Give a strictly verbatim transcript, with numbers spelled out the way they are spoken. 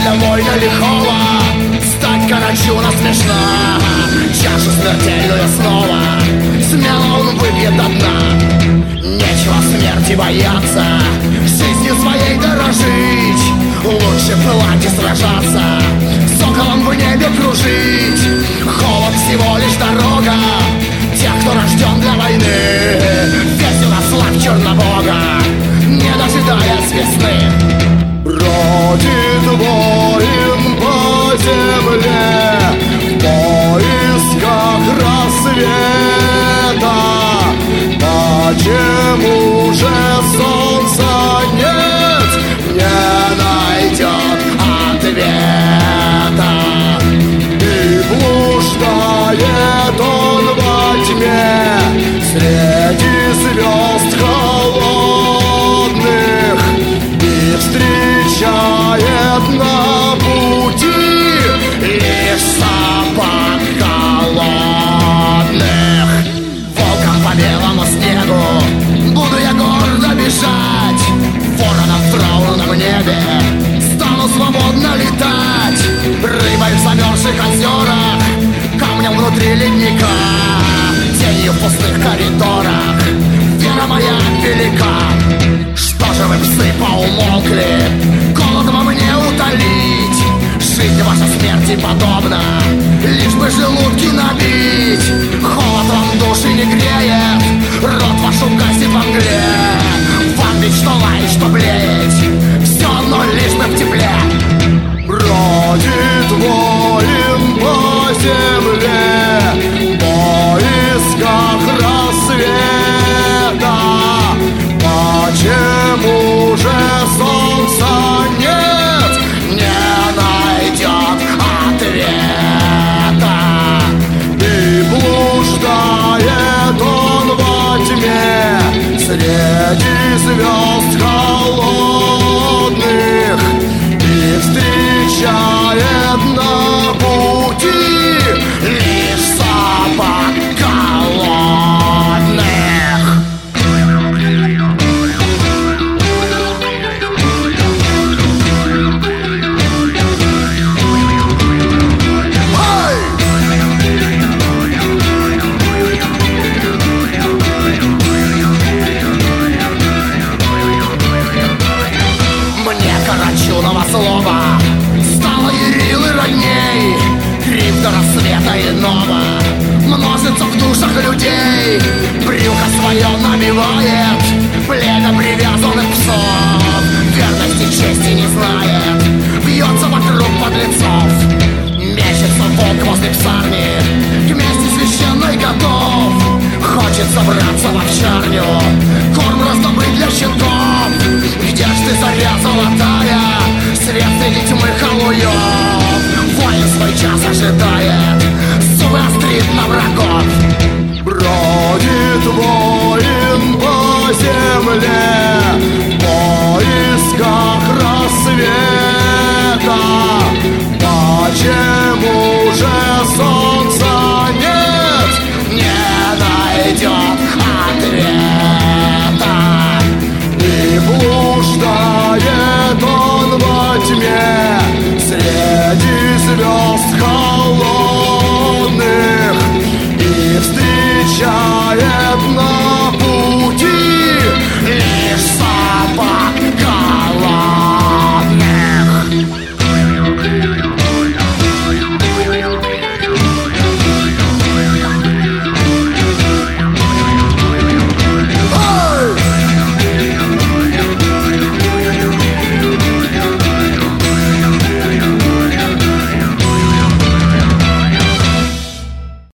для воина лихого стать Карачуна смешно. Чашу смертельную снова смело он выпьет до дна. Нечего смерти бояться, жизнью своей дорожить. Лучше пылать и сражаться, соколом в небе кружить. Холод всего лишь дорога тех, кто рожден для войны. Весело славь Чернобога, не дожидаясь весны. Бродит воин по земле в поисках рассвета. Почему же солнца нет, не найдет ответа? И блуждает он во тьме среди звезд холодных и встречает на пути лишь собак голодных. Волком по белому снегу буду я гордо бежать, вороном в траурном небе стану свободно летать. Рыбой в замерзших озерах, камнем внутри ледника, тенью в пустых коридорах вера моя велика. Что же вы, псы, поумолкли? Голод вам не утолить. Жизнь ваша смерти подобна, лишь бы желудки набить. Холод вам души не греет, рот ваш угаснет во мгле. Вам ведь что лаять, что блеять, все одно лишь бы в тепле. Бродит воин по земле в поисках рассвета. Почему же солнца нет, не найдет ответа? И блуждает он во тьме среди звезд холодных и встречает на пути лишь собак голодных. Карачунова слова стало Ярилы родней. Крик до рассвета иного множится в душах людей. Брюхо свое набивает племя привязанных псов. Верности чести не знает, бьется вокруг подлецов. Мечется волк возле псарни, к мести священной готов. Хочет забраться в овчарню, корм раздобыть для щенков. Где ж ты, заря золотая, свет среди тьмы халуев? Воин свой час ожидает, зубы острит на врагов. Бродит воин по земле в поисках